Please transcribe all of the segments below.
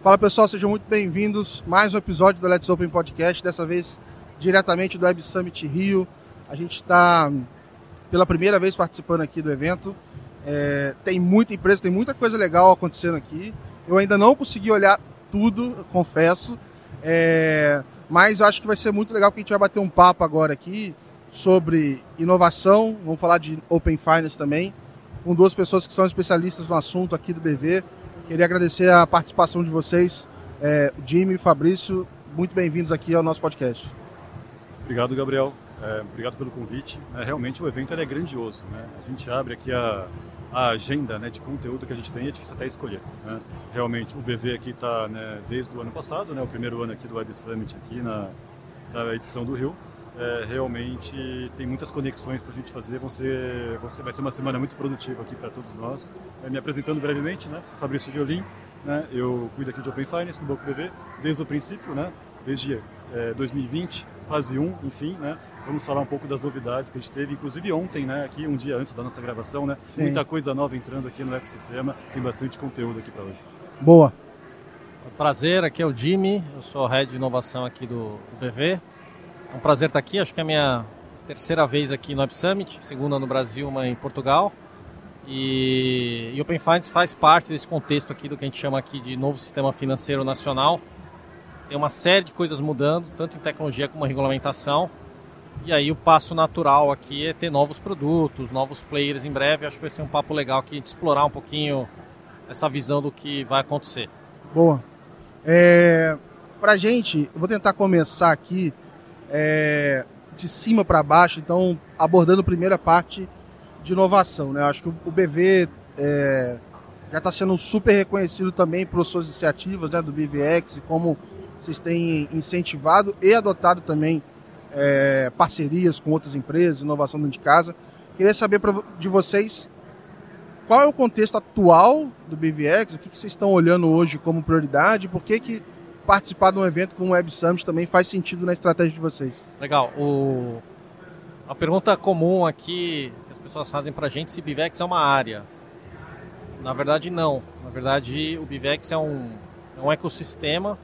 Fala pessoal, sejam muito bem-vindos. Mais um episódio do Let's Open Podcast, dessa vez diretamente do Web Summit Rio. A gente está pela primeira vez participando aqui do evento. Tem muita empresa, tem muita coisa legal acontecendo aqui. Eu ainda não consegui olhar tudo, confesso. Mas eu acho que vai ser muito legal, porque a gente vai bater um papo agora aqui sobre inovação. Vamos falar de Open Finance também, com duas pessoas que são especialistas no assunto aqui do BV. Queria agradecer a participação de vocês, o Jimmy e o Fabrício. Muito bem-vindos aqui ao nosso podcast. Obrigado, Gabriel. Obrigado pelo convite. Realmente o evento é grandioso, né? A gente abre aqui a agenda, né, de conteúdo que a gente tem, é difícil até escolher, né? Realmente o BV aqui está, né, desde o ano passado, né, o primeiro ano aqui do Web Summit aqui na edição do Rio. Realmente tem muitas conexões para a gente fazer, vai ser uma semana muito produtiva aqui para todos nós. Me apresentando brevemente, né, Fabrício Violin, né, eu cuido aqui de Open Finance no Banco BV desde o princípio, né, desde 2020, fase 1, enfim, né. Vamos falar um pouco das novidades que a gente teve, inclusive ontem, né, aqui um dia antes da nossa gravação, né. Sim. Muita coisa nova entrando aqui no ecossistema, tem bastante conteúdo aqui para hoje. Boa. Prazer, aqui é o Jimmy, eu sou Head de Inovação aqui do BV. É um prazer estar aqui, acho que é a minha terceira vez aqui no Web Summit, segunda no Brasil, uma em Portugal. E Open Finance faz parte desse contexto aqui do que a gente chama aqui de novo sistema financeiro nacional. Tem uma série de coisas mudando, tanto em tecnologia como em regulamentação. E aí o passo natural aqui é ter novos produtos, novos players em breve. Acho que vai ser um papo legal aqui de explorar um pouquinho essa visão do que vai acontecer. Boa. Pra gente, eu vou tentar começar aqui de cima para baixo, então abordando a primeira parte de inovação, né? Eu acho que o BV já está sendo super reconhecido também por suas iniciativas, né, do BVX, e como vocês têm incentivado e adotado também parcerias com outras empresas, inovação dentro de casa. Queria saber de vocês qual é o contexto atual do BVX, o que vocês estão olhando hoje como prioridade, por que participar de um evento como o Web Summit também faz sentido na estratégia de vocês. Legal. A pergunta comum aqui que as pessoas fazem para a gente se o BVX é uma área. Na verdade, não. Na verdade, o BVX é um ecossistema,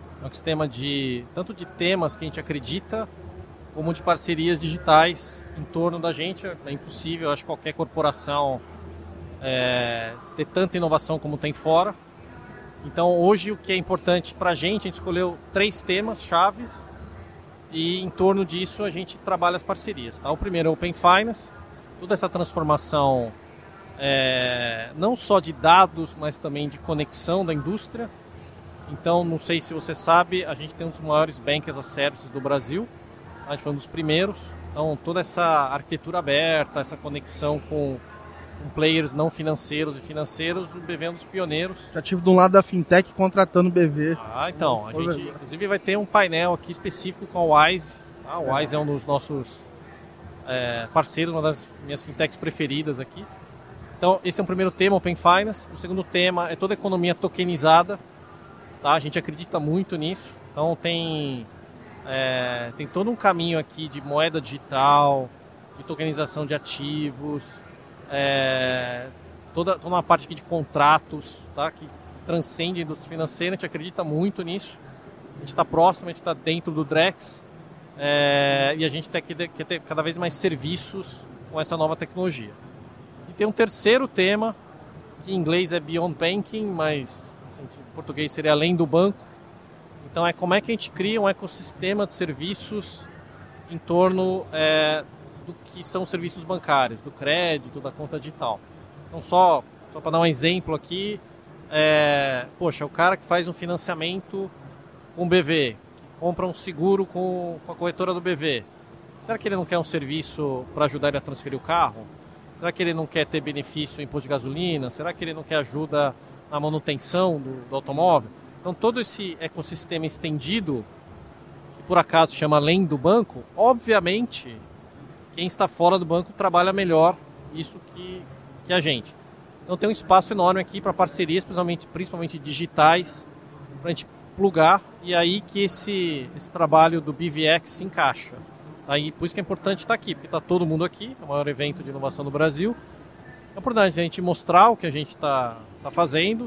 tanto de temas que a gente acredita, como de parcerias digitais em torno da gente. É impossível, acho que qualquer corporação ter tanta inovação como tem fora. Então, hoje, o que é importante para a gente escolheu 3 temas chaves e, em torno disso, a gente trabalha as parcerias. Tá? O primeiro é o Open Finance, toda essa transformação não só de dados, mas também de conexão da indústria. Então, não sei se você sabe, a gente tem um dos maiores Bank as a Service do Brasil, a gente foi um dos primeiros. Então, toda essa arquitetura aberta, essa conexão com players não financeiros e financeiros, o BV é um dos pioneiros. Já tive de um lado da fintech contratando o BV. Então, a gente inclusive vai ter um painel aqui específico com a Wise. A Wise é um dos nossos parceiros, uma das minhas fintechs preferidas aqui. Então, esse é o primeiro tema, Open Finance. O segundo tema é toda a economia tokenizada. Tá? A gente acredita muito nisso. Então, tem todo um caminho aqui de moeda digital, de tokenização de ativos, toda uma parte aqui de contratos, tá? Que transcende a indústria financeira. A gente acredita muito nisso. A gente está próximo, a gente está dentro do Drex, e a gente quer ter cada vez mais serviços com essa nova tecnologia. E tem um terceiro tema, que em inglês é Beyond Banking, mas assim, em português seria além do banco. Então como é que a gente cria um ecossistema de serviços em torno do que são serviços bancários, do crédito, da conta digital. Então, só para dar um exemplo aqui, o cara que faz um financiamento com o BV, que compra um seguro com a corretora do BV, será que ele não quer um serviço para ajudar ele a transferir o carro? Será que ele não quer ter benefício em imposto de gasolina? Será que ele não quer ajuda na manutenção do automóvel? Então, todo esse ecossistema estendido, que por acaso chama além do banco, obviamente quem está fora do banco trabalha melhor isso que a gente. Então tem um espaço enorme aqui para parcerias, principalmente digitais, para a gente plugar, e aí que esse trabalho do BVX se encaixa. Aí, por isso que é importante estar aqui, porque está todo mundo aqui, é o maior evento de inovação do Brasil. É importante a gente mostrar o que a gente está fazendo,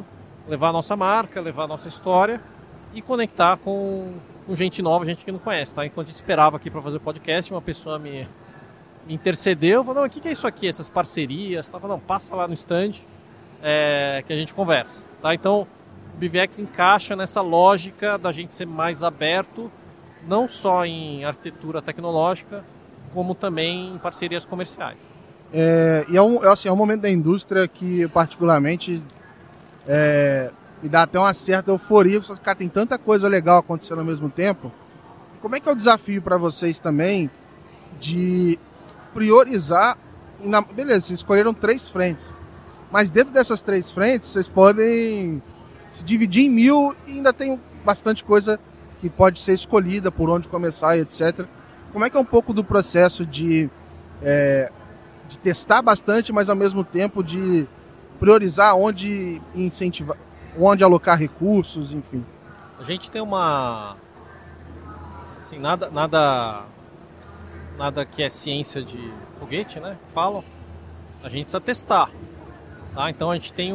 levar a nossa marca, levar a nossa história e conectar com gente nova, gente que não conhece, tá? Enquanto a gente esperava aqui para fazer o podcast, uma pessoa me intercedeu, falou, não, o que é isso aqui, essas parcerias? Tá? Falou, não, passa lá no stand que a gente conversa, tá? Então, o BVX encaixa nessa lógica da gente ser mais aberto, não só em arquitetura tecnológica, como também em parcerias comerciais. E é um momento da indústria que, particularmente, me dá até uma certa euforia, porque cara, tem tanta coisa legal acontecendo ao mesmo tempo. Como é que é o desafio para vocês também de priorizar? Beleza, vocês escolheram 3 frentes, mas dentro dessas 3 frentes, vocês podem se dividir em 1000 e ainda tem bastante coisa que pode ser escolhida, por onde começar e etc. Como é que é um pouco do processo de testar bastante, mas ao mesmo tempo de priorizar onde incentivar, onde alocar recursos, enfim? A gente tem uma... Assim, nada que é ciência de foguete, né? Falam. A gente precisa testar. Tá? Então a gente tem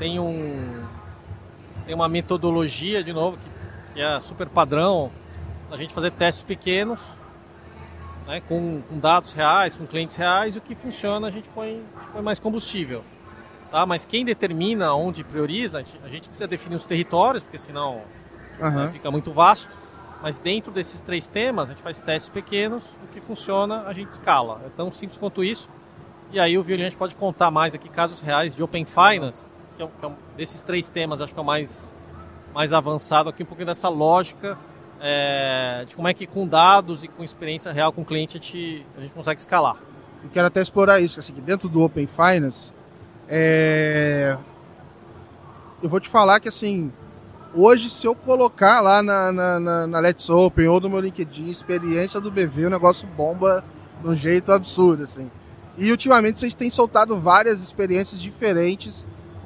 uma metodologia, de novo, que é super padrão, a gente fazer testes pequenos, né, com dados reais, com clientes reais, e o que funciona a gente põe mais combustível. Tá? Mas quem determina onde prioriza, a gente precisa definir os territórios, porque senão fica muito vasto. Mas dentro desses 3 temas, a gente faz testes pequenos, o que funciona a gente escala. É tão simples quanto isso. E aí o Violino pode contar mais aqui casos reais de Open Finance, que é desses 3 temas, acho que é o mais avançado aqui, um pouquinho dessa lógica de como é que com dados e com experiência real com o cliente a gente consegue escalar. Eu quero até explorar isso, assim, que dentro do Open Finance, eu vou te falar que, assim, hoje, se eu colocar lá na Let's Open ou no meu LinkedIn, experiência do BV, o negócio bomba de um jeito absurdo, assim. E, ultimamente, vocês têm soltado várias experiências diferentes,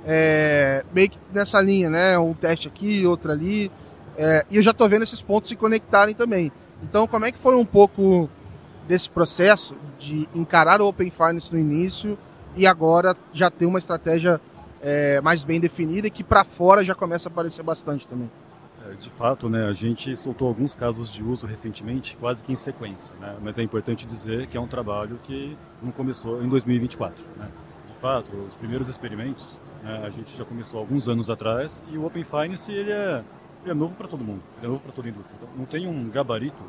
meio que nessa linha, né? Um teste aqui, outro ali. E eu já tô vendo esses pontos se conectarem também. Então, como é que foi um pouco desse processo de encarar o Open Finance no início e agora já ter uma estratégia mais bem definida e que para fora já começa a aparecer bastante também? De fato, né, a gente soltou alguns casos de uso recentemente, quase que em sequência, né, mas é importante dizer que é um trabalho que não começou em 2024. Né. De fato, os primeiros experimentos, né, a gente já começou alguns anos atrás, e o Open Finance ele é novo para todo mundo, ele é novo para toda a indústria. Então, não tem um gabarito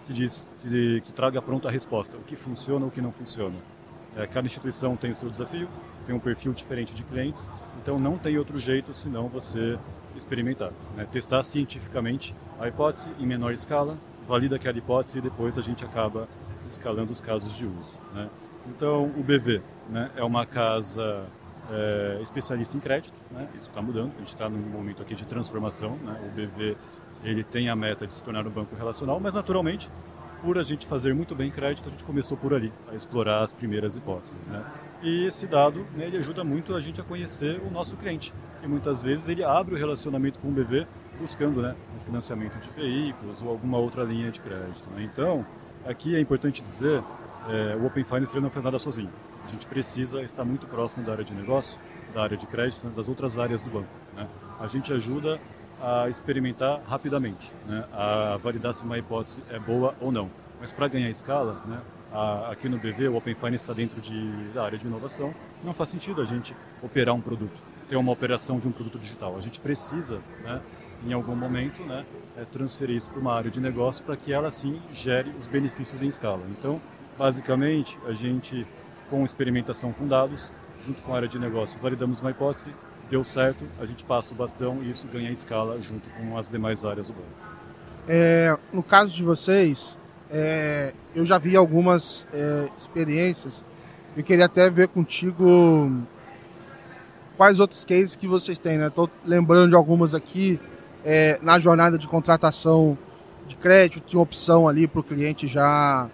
que traga pronta a resposta, o que funciona, o que não funciona. Cada instituição tem o seu desafio, tem um perfil diferente de clientes, então não tem outro jeito senão você experimentar, né? Testar cientificamente a hipótese em menor escala, valida aquela hipótese e depois a gente acaba escalando os casos de uso, né? Então o BV, né, é uma casa especialista em crédito, né? Isso está mudando, a gente está num momento aqui de transformação, né? O BV ele tem a meta de se tornar um banco relacional, mas naturalmente, por a gente fazer muito bem crédito, a gente começou por ali, a explorar as primeiras hipóteses, né? E esse dado, né, ele ajuda muito a gente a conhecer o nosso cliente. E muitas vezes ele abre o relacionamento com o BV buscando, né, um financiamento de veículos ou alguma outra linha de crédito, né? Então, aqui é importante dizer, o Open Finance não faz nada sozinho. A gente precisa estar muito próximo da área de negócio, da área de crédito, né, das outras áreas do banco, né? A gente ajuda a experimentar rapidamente, né, a validar se uma hipótese é boa ou não. Mas para ganhar escala, né, aqui no BV, o Open Finance está dentro da área de inovação, não faz sentido a gente operar um produto, ter uma operação de um produto digital. A gente precisa, né, em algum momento, né, transferir isso para uma área de negócio para que ela, sim, gere os benefícios em escala. Então, basicamente, a gente, com experimentação com dados, junto com a área de negócio, validamos uma hipótese, deu certo, a gente passa o bastão e isso ganha escala junto com as demais áreas do banco. No caso de vocês, eu já vi algumas experiências. Eu queria até ver contigo quais outros cases que vocês têm, né? Estou lembrando de algumas aqui. Na jornada de contratação de crédito, tinha opção ali para o cliente já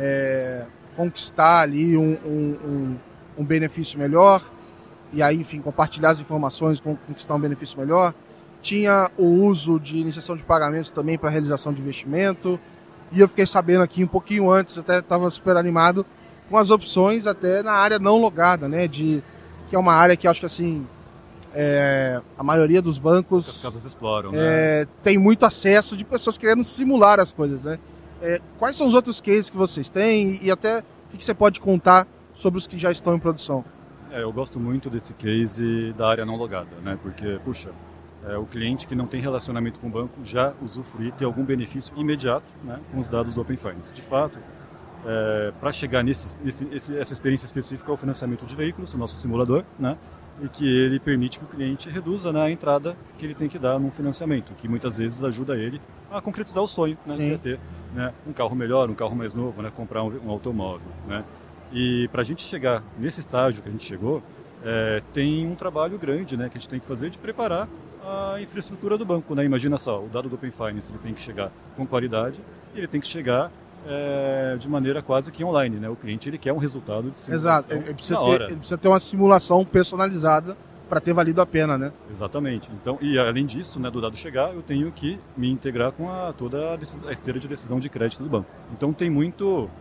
conquistar ali um benefício melhor. E aí, enfim, compartilhar as informações, conquistar um benefício melhor. Tinha o uso de iniciação de pagamentos também para realização de investimento. E eu fiquei sabendo aqui um pouquinho antes, até estava super animado, com as opções até na área não logada, né? Que é uma área que acho que, assim, a maioria dos bancos As casas exploram, né? tem muito acesso de pessoas querendo simular as coisas, né? Quais são os outros cases que vocês têm e até o que você pode contar sobre os que já estão em produção? Eu gosto muito desse case da área não logada, né? Porque, puxa, o cliente que não tem relacionamento com o banco já usufrui, ter algum benefício imediato, né, com os dados do Open Finance. De fato, para chegar essa experiência específica é o financiamento de veículos, o nosso simulador, né? E que ele permite que o cliente reduza, né, a entrada que ele tem que dar num financiamento, que muitas vezes ajuda ele a concretizar o sonho, né, de ter, né, um carro melhor, um carro mais novo, né, comprar um automóvel, né. E para a gente chegar nesse estágio que a gente chegou, tem um trabalho grande, né, que a gente tem que fazer de preparar a infraestrutura do banco, né. Imagina só, o dado do Open Finance ele tem que chegar com qualidade, ele tem que chegar de maneira quase que online, né? O cliente ele quer um resultado de simulação. Exato, ele precisa ter uma simulação personalizada para ter valido a pena, né? Exatamente. Então, e além disso, né, do dado chegar, eu tenho que me integrar com toda a esteira de decisão de crédito do banco. Então tem muitas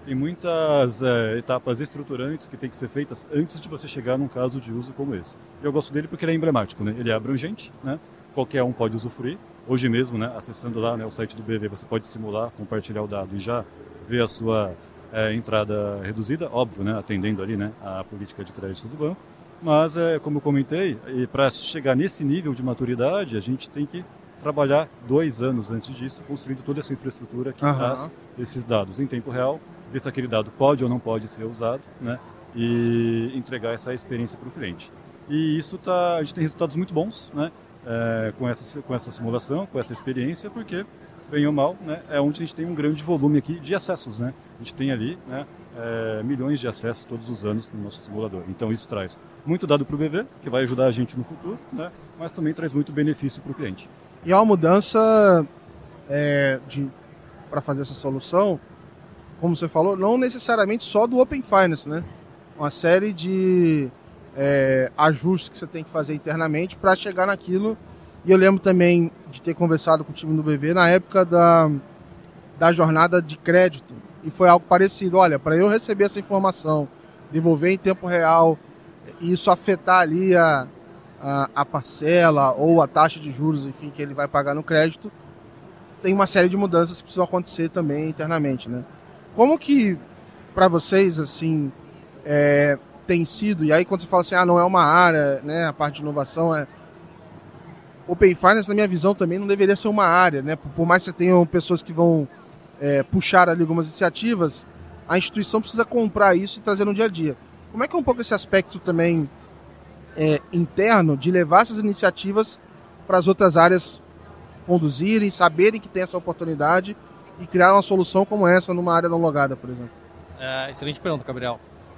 etapas estruturantes que têm que ser feitas antes de você chegar num caso de uso como esse. Eu gosto dele porque ele é emblemático, né? Ele é abrangente, né? Qualquer um pode usufruir. Hoje mesmo, né, acessando lá, né, o site do BV, você pode simular, compartilhar o dado e já ver a sua entrada reduzida, óbvio, né, atendendo ali, né, a política de crédito do banco. Mas, como eu comentei, para chegar nesse nível de maturidade, a gente tem que trabalhar 2 anos antes disso, construindo toda essa infraestrutura que traz esses dados em tempo real, ver se aquele dado pode ou não pode ser usado, né, e entregar essa experiência para o cliente. E isso a gente tem resultados muito bons, né, com essa simulação, com essa experiência, porque, bem ou mal, né, é onde a gente tem um grande volume aqui de acessos, né? A gente tem ali, né, milhões de acessos todos os anos no nosso simulador. Então isso traz muito dado para o BV, que vai ajudar a gente no futuro, né, mas também traz muito benefício para o cliente. E há uma mudança para fazer essa solução, como você falou, não necessariamente só do Open Finance, né? Uma série de ajustes que você tem que fazer internamente para chegar naquilo. E eu lembro também de ter conversado com o time do BV na época da jornada de crédito, e foi algo parecido. Olha, para eu receber essa informação, devolver em tempo real, e isso afetar ali a parcela ou a taxa de juros, enfim, que ele vai pagar no crédito, tem uma série de mudanças que precisam acontecer também internamente, né? Como que, para vocês, assim, tem sido, e aí quando você fala assim, não é uma área, né, a parte de inovação Open Finance, na minha visão, também não deveria ser uma área, né? Por mais que você tenha pessoas que vão puxar ali algumas iniciativas, a instituição precisa comprar isso e trazer no dia a dia. Como é que é um pouco esse aspecto também interno de levar essas iniciativas para as outras áreas conduzirem, saberem que tem essa oportunidade e criar uma solução como essa numa área não logada, por exemplo? Excelente pergunta, Gabriel.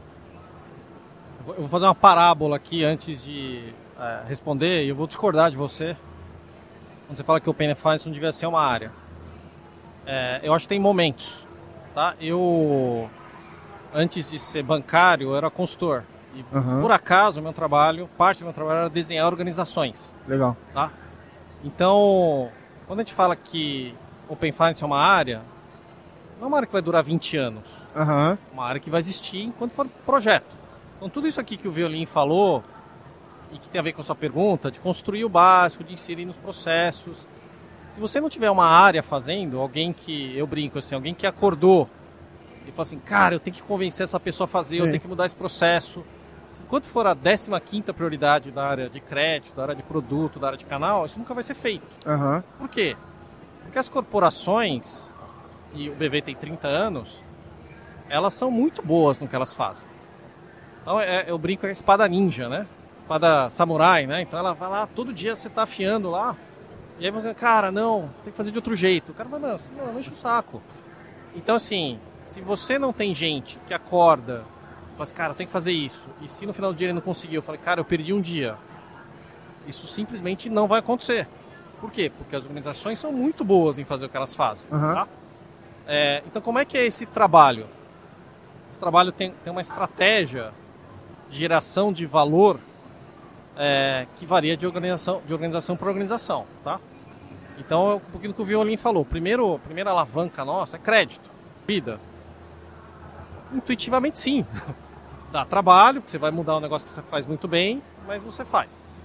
Eu vou fazer uma parábola aqui antes de responder, e eu vou discordar de você quando você fala que o Open Finance não devia ser uma área. Eu acho que tem momentos, tá? Eu, antes de ser bancário, eu era consultor. E, por acaso, parte do meu trabalho era desenhar organizações. Legal. Tá? Então, quando a gente fala que Open Finance é uma área, não é uma área que vai durar 20 anos. É uma área que vai existir enquanto for projeto. Então, tudo isso aqui que o Violim falou, e que tem a ver com a sua pergunta, de construir o básico, de inserir nos processos. Se você não tiver uma área fazendo, alguém que acordou e falou assim, cara, eu tenho que convencer essa pessoa a fazer, eu tenho que mudar esse processo. Enquanto for a 15ª prioridade da área de crédito, da área de produto, da área de canal, isso nunca vai ser feito. Por quê? Porque as corporações, e o BV tem 30 anos, elas são muito boas no que elas fazem. Então eu brinco com a espada ninja, né? Espada samurai, né? Então ela vai lá, todo dia você tá afiando lá, e aí você, cara, não, tem que fazer de outro jeito. O cara vai, não enche o saco. Então assim, se você não tem gente que acorda, fala assim, cara, eu tenho que fazer isso, e se no final do dia ele não conseguiu, eu falei, cara, eu perdi um dia, isso simplesmente não vai acontecer. Por quê? Porque as organizações são muito boas em fazer o que elas fazem. Tá? Então como é que é esse trabalho? Esse trabalho tem uma estratégia de geração de valor que varia de organização para organização, tá? Então, é um pouquinho do que o Violim falou. Primeira alavanca nossa é crédito, vida. Intuitivamente, sim. Dá trabalho, porque você vai mudar um negócio que você faz muito bem, mas você faz.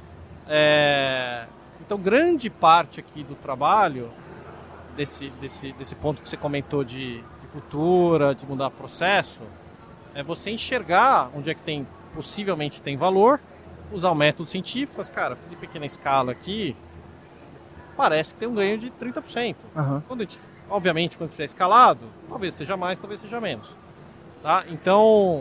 Então, grande parte aqui do trabalho, desse ponto que você comentou de cultura, de mudar processo, é você enxergar onde é que possivelmente tem valor, usar o método científico, mas, cara, fiz em pequena escala aqui, parece que tem um ganho de 30%. Uhum. Obviamente, quando tiver escalado, talvez seja mais, talvez seja menos. Tá? Então,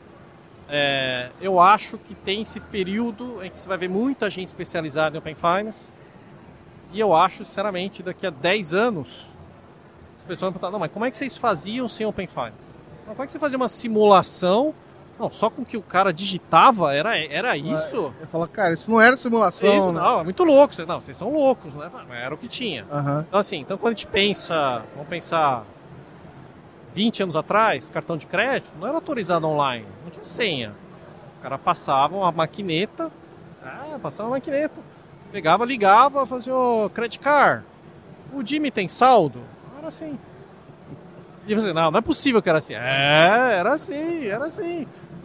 eu acho que tem esse período em que você vai ver muita gente especializada em Open Finance, e eu acho, sinceramente, daqui a 10 anos, as pessoas vão perguntar, não, mas como é que vocês faziam sem Open Finance? Não, como é que você fazia uma simulação? Não, só com o que o cara digitava, era isso? Eu falo, cara, isso não era simulação, isso, né? Não, é muito louco. Não, vocês são loucos, né? Era o que tinha. Uhum. Então, assim, quando a gente pensa, vamos pensar 20 anos atrás, cartão de crédito não era autorizado online, não tinha senha. O cara passava uma maquineta, pegava, ligava, fazia o credit card. O Jimmy tem saldo? Era assim. E você, não é possível que era assim. Era assim.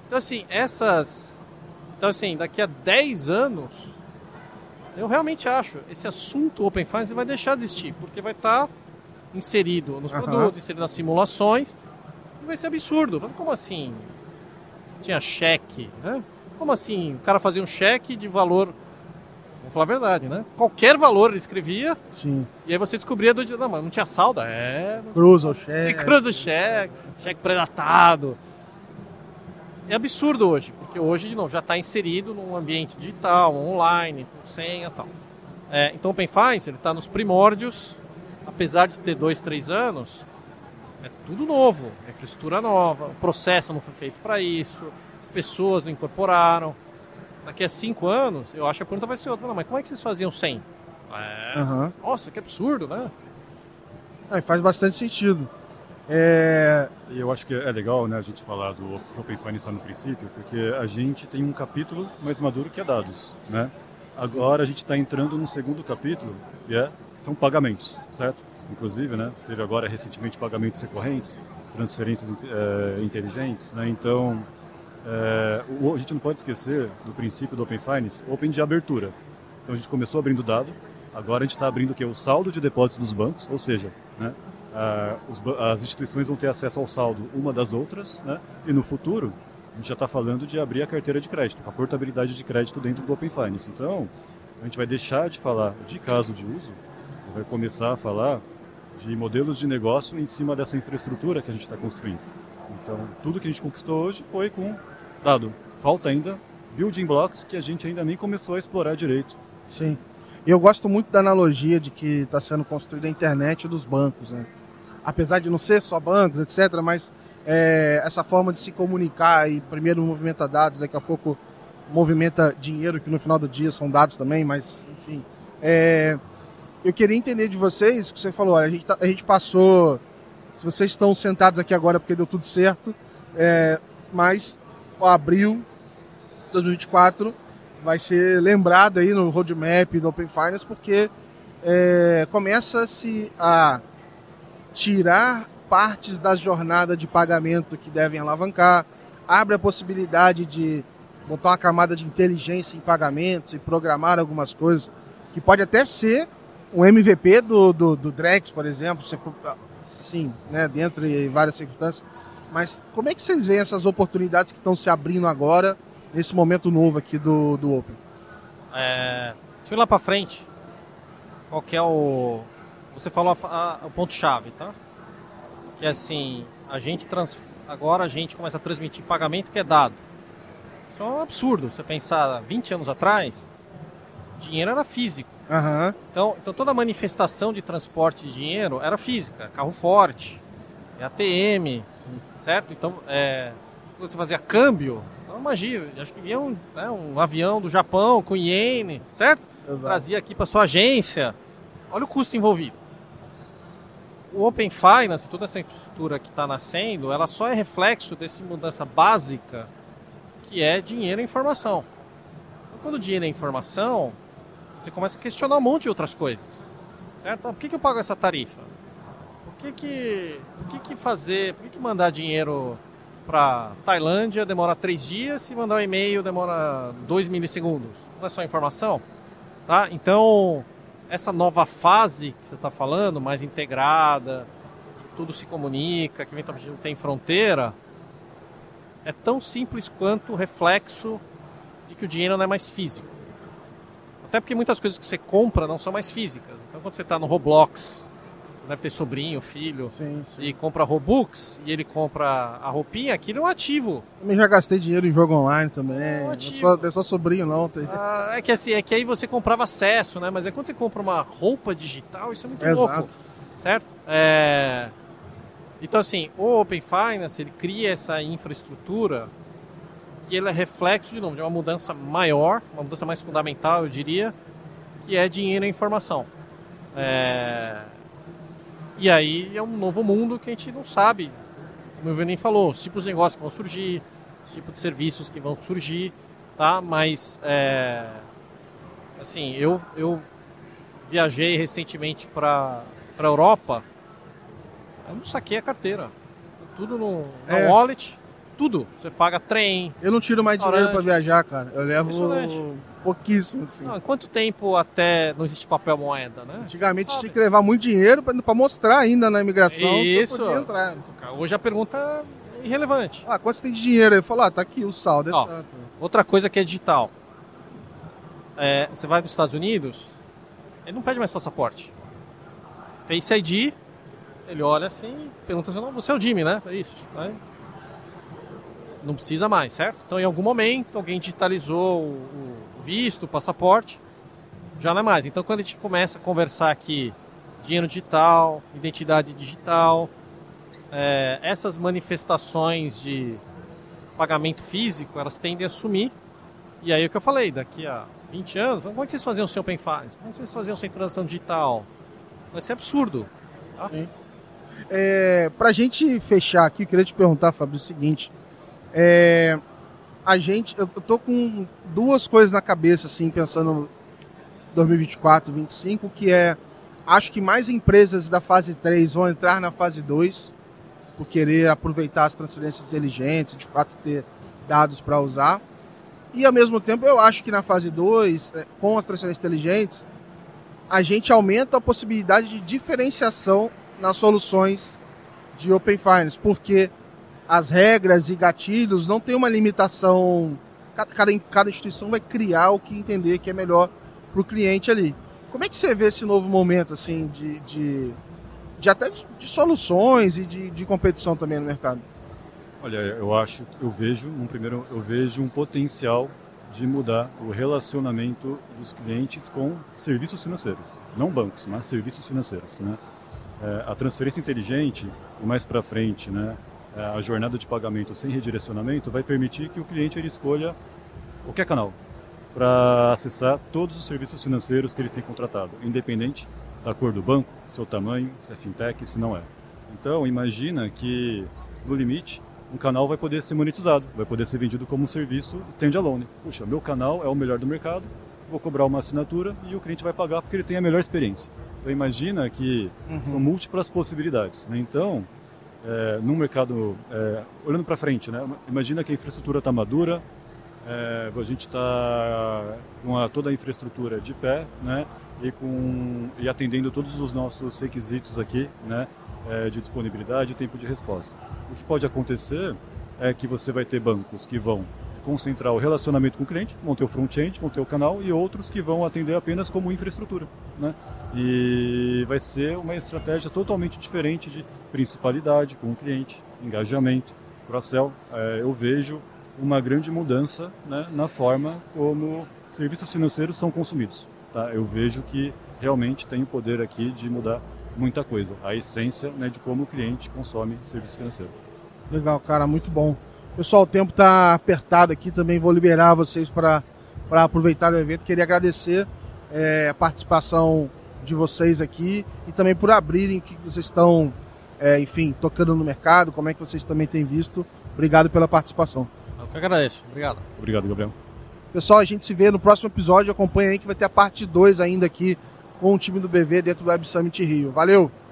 Então assim, daqui a 10 anos, eu realmente acho, esse assunto Open Finance vai deixar de existir, porque vai estar inserido nos produtos, inserido nas simulações, e vai ser absurdo. Como assim? Tinha cheque, né? Como assim? O cara fazia um cheque de valor, vamos falar a verdade, né? Qualquer valor ele escrevia. Sim. E aí você descobria não, mas não tinha saldo. Cruza o cheque. Cruza o cheque predatado. É absurdo hoje, porque hoje, de novo, já está inserido num ambiente digital, online, com senha e tal. Então o Open Finance, ele está nos primórdios, apesar de ter 2, 3 anos, é tudo novo, a infraestrutura nova, o processo não foi feito para isso, as pessoas não incorporaram. Daqui a 5 anos, eu acho que a pergunta vai ser outra. Não, mas como é que vocês faziam sem? Nossa, que absurdo, né? Faz bastante sentido. E eu acho que é legal, né, a gente falar do Open Finance no princípio, porque a gente tem um capítulo mais maduro que é dados, né? Agora a gente está entrando num segundo capítulo, que são pagamentos, certo? Inclusive, né, teve agora recentemente pagamentos recorrentes, transferências inteligentes, né? Então, a gente não pode esquecer do princípio do Open Finance, Open de abertura. Então a gente começou abrindo dado, agora a gente está abrindo o quê? O saldo de depósito dos bancos, ou seja, né, as instituições vão ter acesso ao saldo uma das outras, né? E no futuro a gente já está falando de abrir a carteira de crédito, a portabilidade de crédito dentro do Open Finance. Então a gente vai deixar de falar de caso de uso, vai começar a falar de modelos de negócio em cima dessa infraestrutura que a gente está construindo. Então tudo que a gente conquistou hoje foi com dado. Falta ainda building blocks que a gente ainda nem começou a explorar direito. Sim. Eu gosto muito da analogia de que está sendo construída a internet dos bancos, né? Apesar de não ser só bancos, etc., mas essa forma de se comunicar e primeiro movimenta dados, daqui a pouco movimenta dinheiro, que no final do dia são dados também, mas enfim. Eu queria entender de vocês, o que você falou, a gente passou, se vocês estão sentados aqui agora porque deu tudo certo, mas abril de 2024 vai ser lembrado aí no roadmap do Open Finance, porque começa-se a tirar partes da jornada de pagamento que devem alavancar, abre a possibilidade de botar uma camada de inteligência em pagamentos e programar algumas coisas, que pode até ser um MVP do Drex, por exemplo, se for assim, né, dentro de várias circunstâncias. Mas como é que vocês veem essas oportunidades que estão se abrindo agora, nesse momento novo aqui do Open? Deixa eu ir lá para frente. Qual que é o... Você falou o ponto-chave, tá? Que é assim, agora a gente começa a transmitir pagamento que é dado. Isso é um absurdo. Você pensar 20 anos atrás, dinheiro era físico. Uhum. Então toda a manifestação de transporte de dinheiro era física. Carro forte, ATM, certo? Então, você fazia câmbio, não imagina, acho que vinha um avião do Japão com iene, certo? Exato. Trazia aqui para sua agência. Olha o custo envolvido. O Open Finance, toda essa infraestrutura que está nascendo, ela só é reflexo dessa mudança básica que é dinheiro e informação. Então, quando o dinheiro é informação, você começa a questionar um monte de outras coisas. Certo? Por que eu pago essa tarifa? Por que mandar dinheiro para Tailândia demora 3 dias e mandar um e-mail demora 2 milissegundos? Não é só informação? Tá? Então, essa nova fase que você está falando, mais integrada, que tudo se comunica, que eventualmente não tem fronteira, é tão simples quanto o reflexo de que o dinheiro não é mais físico. Até porque muitas coisas que você compra não são mais físicas. Então, quando você está no Roblox, você deve ter sobrinho, filho, Sim. e compra Robux, e ele compra a roupinha, aquilo é um ativo. Também já gastei dinheiro em jogo online também. É um Não ativo. é só sobrinho, não. É que assim, é que aí você comprava acesso, né? Mas é quando você compra uma roupa digital, isso é muito Exato. louco, certo? Então assim, o Open Finance, ele cria essa infraestrutura que ele é reflexo, de novo, de uma mudança maior, uma mudança mais fundamental, eu diria, que é dinheiro e informação. E aí é um novo mundo que a gente não sabe, como o Venin falou, os tipos de negócios que vão surgir, os tipos de serviços que vão surgir, tá? Mas, assim, eu viajei recentemente para a Europa, eu não saquei a carteira, tudo na wallet, tudo. Você paga trem. Eu não tiro mais dinheiro pra viajar, cara. Eu levo Impressionante. pouquíssimo, assim. Não, quanto tempo até não existe papel moeda, né? Antigamente tinha que levar muito dinheiro pra mostrar ainda na imigração Isso. que eu podia entrar. Hoje a pergunta é irrelevante. Ah, quanto você tem de dinheiro? Eu falo, tá aqui o saldo. Ó, outra coisa que é digital. Você vai nos Estados Unidos, ele não pede mais passaporte. Face ID, ele olha assim, pergunta assim, não, você é o Jimmy, né? É isso, né? Não precisa mais, certo? Então, em algum momento, alguém digitalizou o visto, o passaporte, já não é mais. Então, quando a gente começa a conversar aqui, dinheiro digital, identidade digital, essas manifestações de pagamento físico, elas tendem a sumir. E aí, o que eu falei, daqui a 20 anos, como é que vocês faziam o seu Open Finance? Como é que vocês faziam sua transação digital? Vai ser absurdo. Tá? Sim. Pra gente fechar aqui, eu queria te perguntar, Fábio, o seguinte... eu tô com duas coisas na cabeça, assim, pensando 2024, 2025, que acho que mais empresas da fase 3 vão entrar na fase 2, por querer aproveitar as transferências inteligentes, de fato ter dados para usar. E ao mesmo tempo eu acho que na fase 2, com as transferências inteligentes, a gente aumenta a possibilidade de diferenciação nas soluções de Open Finance, porque as regras e gatilhos não tem uma limitação. Cada instituição vai criar o que entender que é melhor para o cliente ali. Como é que você vê esse novo momento assim, até de soluções e de competição também no mercado? Olha, eu vejo um potencial de mudar o relacionamento dos clientes com serviços financeiros. Não bancos, mas serviços financeiros, né? A transferência inteligente, e mais para frente, né? A jornada de pagamento sem redirecionamento vai permitir que o cliente ele escolha qualquer canal para acessar todos os serviços financeiros que ele tem contratado, independente da cor do banco, seu tamanho, se é fintech, se não é. Então, imagina que, no limite, um canal vai poder ser monetizado, vai poder ser vendido como um serviço standalone. Puxa, meu canal é o melhor do mercado, vou cobrar uma assinatura e o cliente vai pagar porque ele tem a melhor experiência. Então, imagina que são múltiplas possibilidades, né? Então, no mercado, olhando para frente, né? Imagina que a infraestrutura está madura, a gente está com toda a infraestrutura de pé, né? E atendendo todos os nossos requisitos aqui, né? De disponibilidade e tempo de resposta. O que pode acontecer é que você vai ter bancos que vão concentrar o relacionamento com o cliente, vão ter o front-end, vão ter o canal, e outros que vão atender apenas como infraestrutura, né? E vai ser uma estratégia totalmente diferente de principalidade com o cliente, engajamento, cross-sell. Eu vejo uma grande mudança, né, na forma como serviços financeiros são consumidos. Tá? Eu vejo que realmente tem o poder aqui de mudar muita coisa, a essência, né, de como o cliente consome serviço financeiro. Legal, cara, muito bom. Pessoal, o tempo está apertado aqui, também vou liberar vocês para aproveitar o evento. Queria agradecer a participação de vocês aqui e também por abrirem o que vocês estão, tocando no mercado, como é que vocês também têm visto. Obrigado pela participação. Eu que agradeço. Obrigado. Obrigado, Gabriel. Pessoal, a gente se vê no próximo episódio. Acompanha aí que vai ter a parte 2 ainda aqui com o time do BV dentro do Web Summit Rio. Valeu!